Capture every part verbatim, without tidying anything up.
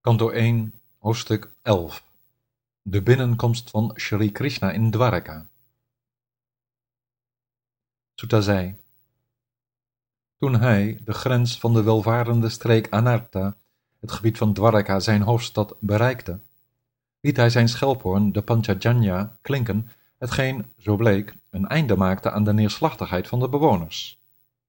Kanto één, hoofdstuk elf. De binnenkomst van Shri Krishna in Dwaraka. Sutta zei: Toen hij de grens van de welvarende streek Anarta, het gebied van Dwaraka, zijn hoofdstad, bereikte, liet hij zijn schelphoorn, de Panchajanya, klinken, hetgeen, zo bleek, een einde maakte aan de neerslachtigheid van de bewoners.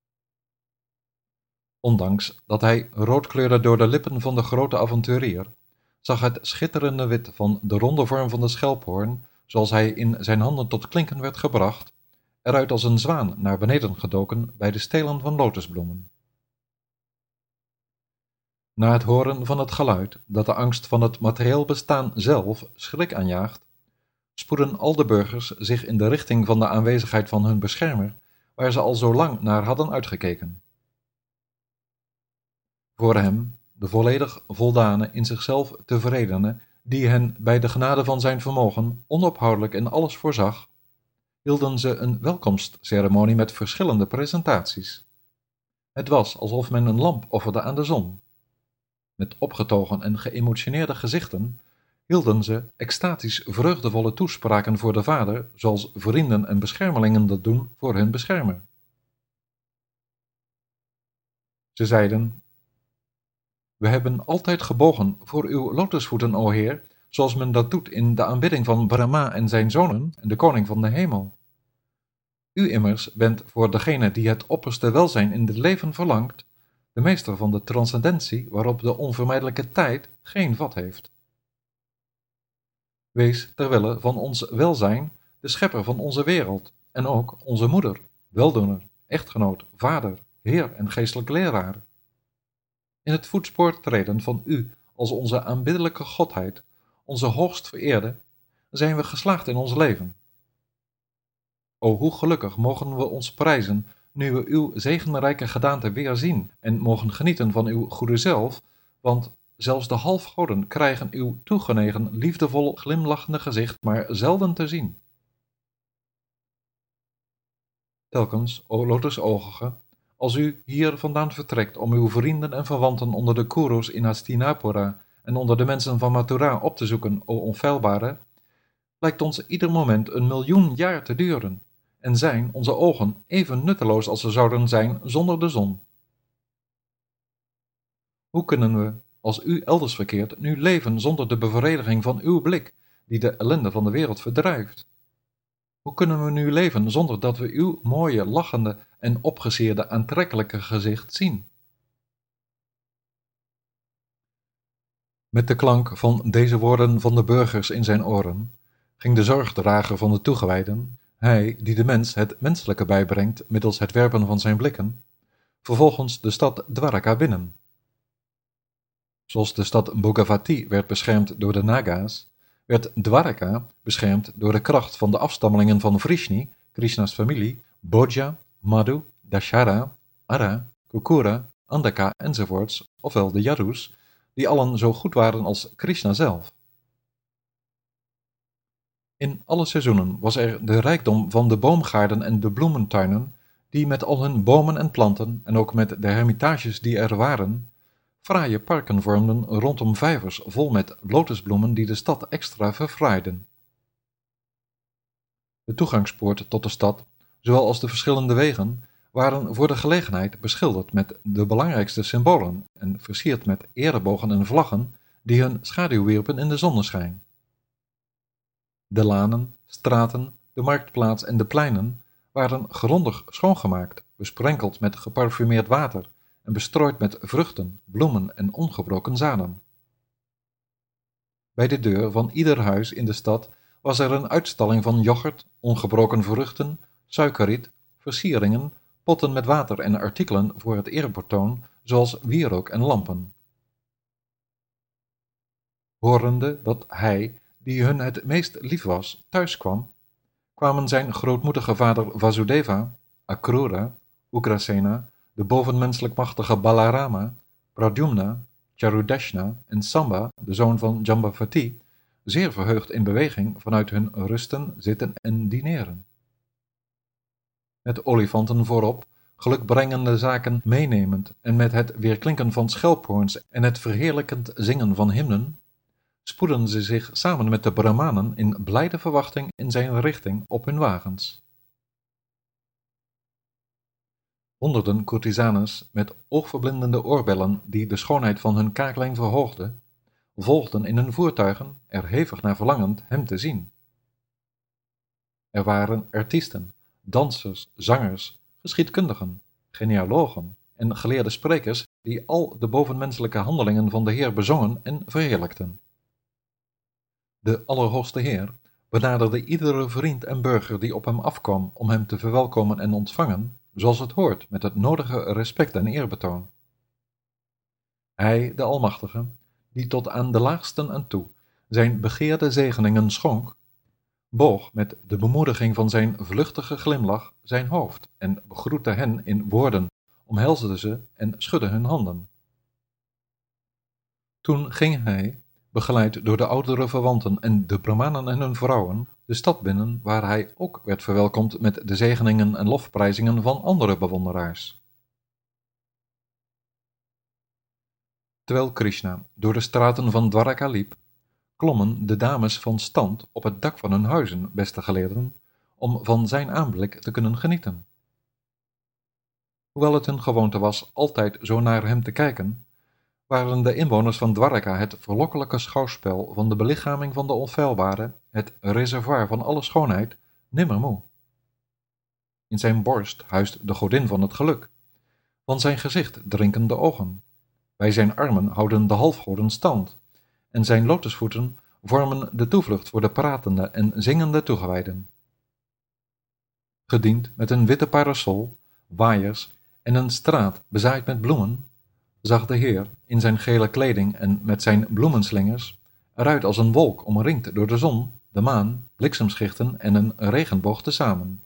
Ondanks dat hij rood kleurde door de lippen van de grote avonturier, zag het schitterende wit van de ronde vorm van de schelphoorn, zoals hij in zijn handen tot klinken werd gebracht, eruit als een zwaan naar beneden gedoken bij de stelen van lotusbloemen. Na het horen van het geluid, dat de angst van het materieel bestaan zelf schrik aanjaagt, spoedden al de burgers zich in de richting van de aanwezigheid van hun beschermer, waar ze al zo lang naar hadden uitgekeken. Voor hem, de volledig voldane, in zichzelf tevredene, die hen bij de genade van zijn vermogen onophoudelijk in alles voorzag, hielden ze een welkomstceremonie met verschillende presentaties. Het was alsof men een lamp offerde aan de zon. Met opgetogen en geëmotioneerde gezichten hielden ze extatisch vreugdevolle toespraken voor de Vader, zoals vrienden en beschermelingen dat doen voor hun beschermer. Ze zeiden: We hebben altijd gebogen voor uw lotusvoeten, o Heer, zoals men dat doet in de aanbidding van Brahma en zijn zonen en de koning van de hemel. U immers bent voor degene die het opperste welzijn in het leven verlangt, de meester van de transcendentie waarop de onvermijdelijke tijd geen vat heeft. Wees terwille van ons welzijn de schepper van onze wereld en ook onze moeder, weldoener, echtgenoot, vader, heer en geestelijk leraar. In het voetspoor treden van u als onze aanbiddelijke godheid, onze hoogst vereerde, zijn we geslaagd in ons leven. O, hoe gelukkig mogen we ons prijzen, nu we uw zegenrijke gedaante weer zien en mogen genieten van uw goede zelf, want zelfs de halfgoden krijgen uw toegenegen, liefdevol glimlachende gezicht maar zelden te zien. Telkens, o lotusoogige, als u hier vandaan vertrekt om uw vrienden en verwanten onder de Kurus in Hastinapura en onder de mensen van Mathura op te zoeken, o onfeilbare, lijkt ons ieder moment een miljoen jaar te duren, en zijn onze ogen even nutteloos als ze zouden zijn zonder de zon. Hoe kunnen we, als u elders verkeert, nu leven zonder de bevrediging van uw blik, die de ellende van de wereld verdrijft? Hoe kunnen we nu leven zonder dat we uw mooie, lachende en opgesierde, aantrekkelijke gezicht zien? Met de klank van deze woorden van de burgers in zijn oren, ging de zorgdrager van de toegewijden, hij die de mens het menselijke bijbrengt middels het werpen van zijn blikken, vervolgens de stad Dwaraka binnen. Zoals de stad Bhogavati werd beschermd door de Naga's, werd Dwaraka beschermd door de kracht van de afstammelingen van Vrishni, Krishna's familie, Bhoja, Madhu, Dashara, Ara, Kukura, Andaka enzovoorts, ofwel de Yadus, die allen zo goed waren als Krishna zelf. In alle seizoenen was er de rijkdom van de boomgaarden en de bloementuinen, die met al hun bomen en planten, en ook met de hermitages die er waren, fraaie parken vormden rondom vijvers vol met lotusbloemen die de stad extra verfraaiden. De toegangspoort tot de stad, zowel als de verschillende wegen, waren voor de gelegenheid beschilderd met de belangrijkste symbolen en versierd met erebogen en vlaggen die hun schaduw wierpen in de zonneschijn. De lanen, straten, de marktplaats en de pleinen waren grondig schoongemaakt, besprenkeld met geparfumeerd water en bestrooid met vruchten, bloemen en ongebroken zaden. Bij de deur van ieder huis in de stad was er een uitstalling van yoghurt, ongebroken vruchten, suikerriet, versieringen, potten met water en artikelen voor het eerbetoon, zoals wierook en lampen. Horende dat hij, die hun het meest lief was, thuis kwam, kwamen zijn grootmoedige vader Vasudeva, Akrura, Ugrasena, de bovenmenselijk machtige Balarama, Pradyumna, Charudashna en Samba, de zoon van Jambavati, zeer verheugd in beweging vanuit hun rusten, zitten en dineren. Met olifanten voorop gelukbrengende zaken meenemend en met het weerklinken van schelphoorns en het verheerlijkend zingen van hymnen, spoedden ze zich samen met de Brahmanen in blijde verwachting in zijn richting op hun wagens. Honderden courtisanes met oogverblindende oorbellen die de schoonheid van hun kaaklijn verhoogden, volgden in hun voertuigen, er hevig naar verlangend hem te zien. Er waren artiesten, dansers, zangers, geschiedkundigen, genealogen en geleerde sprekers die al de bovenmenselijke handelingen van de Heer bezongen en verheerlijkten. De Allerhoogste Heer benaderde iedere vriend en burger die op hem afkwam om hem te verwelkomen en ontvangen, zoals het hoort, met het nodige respect en eerbetoon. Hij, de Almachtige, die tot aan de laagsten aan toe zijn begeerde zegeningen schonk, boog met de bemoediging van zijn vluchtige glimlach zijn hoofd en begroette hen in woorden, omhelsde ze en schudde hun handen. Toen ging hij, begeleid door de oudere verwanten en de Brahmanen en hun vrouwen, de stad binnen, waar hij ook werd verwelkomd met de zegeningen en lofprijzingen van andere bewonderaars. Terwijl Krishna door de straten van Dwaraka liep, klommen de dames van stand op het dak van hun huizen, beste geleerden, om van zijn aanblik te kunnen genieten. Hoewel het hun gewoonte was altijd zo naar hem te kijken, waren de inwoners van Dwaraka het verlokkelijke schouwspel van de belichaming van de onfeilbare, het reservoir van alle schoonheid, nimmer moe. In zijn borst huist de godin van het geluk, van zijn gezicht drinken de ogen, bij zijn armen houden de halfgoden stand, en zijn lotusvoeten vormen de toevlucht voor de pratende en zingende toegewijden. Gediend met een witte parasol, waaiers en een straat bezaaid met bloemen, zag de Heer in zijn gele kleding en met zijn bloemenslingers eruit als een wolk omringd door de zon, de maan, bliksemschichten en een regenboog tezamen.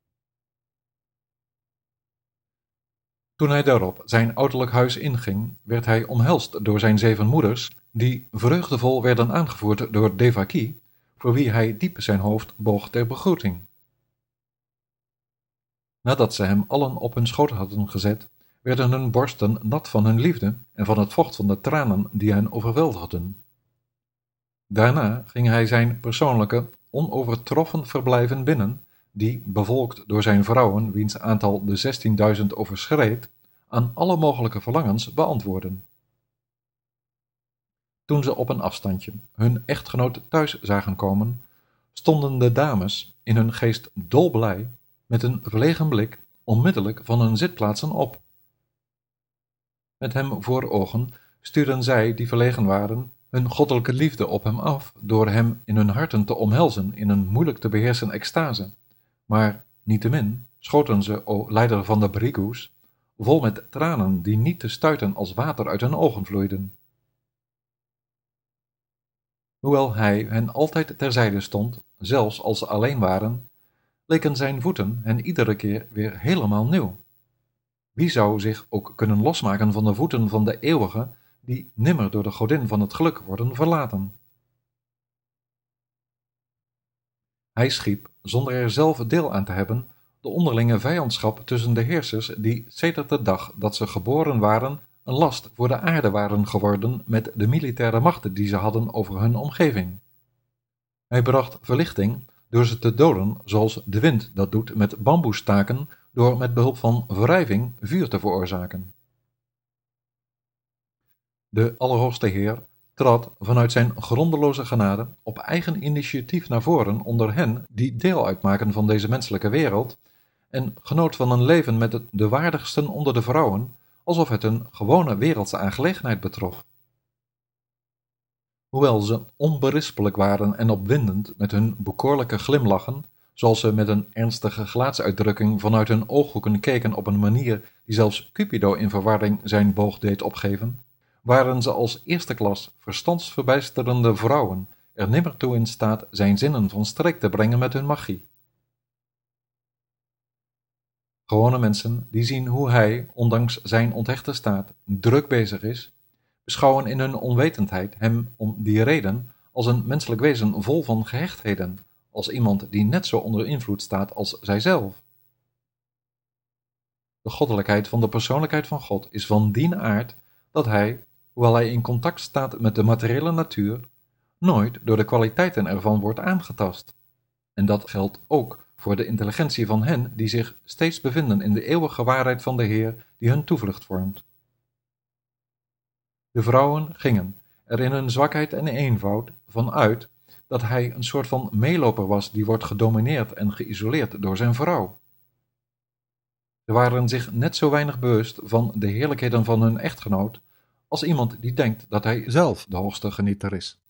Toen hij daarop zijn ouderlijk huis inging, werd hij omhelst door zijn zeven moeders, die vreugdevol werden aangevoerd door Devaki, voor wie hij diep zijn hoofd boog ter begroeting. Nadat ze hem allen op hun schoot hadden gezet, werden hun borsten nat van hun liefde en van het vocht van de tranen die hen overweldigden. Daarna ging hij zijn persoonlijke, onovertroffen verblijven binnen, die, bevolkt door zijn vrouwen, wiens aantal de zestienduizend overschreed, aan alle mogelijke verlangens beantwoorden. Toen ze op een afstandje hun echtgenoot thuis zagen komen, stonden de dames, in hun geest dolblij, met een verlegen blik onmiddellijk van hun zitplaatsen op. Met hem voor ogen stuurden zij, die verlegen waren, hun goddelijke liefde op hem af, door hem in hun harten te omhelzen in een moeilijk te beheersen extase. Maar niettemin schoten ze, o leider van de Bhrigus, vol met tranen die niet te stuiten als water uit hun ogen vloeiden. Hoewel hij hen altijd terzijde stond, zelfs als ze alleen waren, leken zijn voeten hen iedere keer weer helemaal nieuw. Wie zou zich ook kunnen losmaken van de voeten van de eeuwige, die nimmer door de godin van het geluk worden verlaten? Hij schiep, zonder er zelf deel aan te hebben, de onderlinge vijandschap tussen de heersers die sedert de dag dat ze geboren waren een last voor de aarde waren geworden met de militaire machten die ze hadden over hun omgeving. Hij bracht verlichting door ze te doden zoals de wind dat doet met bamboestaken door met behulp van wrijving vuur te veroorzaken. De Allerhoogste Heer trad vanuit zijn grondeloze genade op eigen initiatief naar voren onder hen die deel uitmaken van deze menselijke wereld en genoot van een leven met de waardigsten onder de vrouwen, alsof het een gewone wereldse aangelegenheid betrof. Hoewel ze onberispelijk waren en opwindend met hun bekoorlijke glimlachen, zoals ze met een ernstige gelaatsuitdrukking vanuit hun ooghoeken keken op een manier die zelfs Cupido in verwarring zijn boog deed opgeven, waren ze als eerste klas verstandsverbijsterende vrouwen er nimmer toe in staat zijn zinnen van streek te brengen met hun magie. Gewone mensen die zien hoe hij, ondanks zijn onthechte staat, druk bezig is, beschouwen in hun onwetendheid hem om die reden als een menselijk wezen vol van gehechtheden, als iemand die net zo onder invloed staat als zijzelf. De goddelijkheid van de persoonlijkheid van God is van dien aard dat hij, hoewel hij in contact staat met de materiële natuur, nooit door de kwaliteiten ervan wordt aangetast. En dat geldt ook voor de intelligentie van hen die zich steeds bevinden in de eeuwige waarheid van de Heer die hun toevlucht vormt. De vrouwen gingen er in hun zwakheid en eenvoud van uit dat hij een soort van meeloper was die wordt gedomineerd en geïsoleerd door zijn vrouw. Ze waren zich net zo weinig bewust van de heerlijkheden van hun echtgenoot als iemand die denkt dat hij zelf de hoogste genieter is.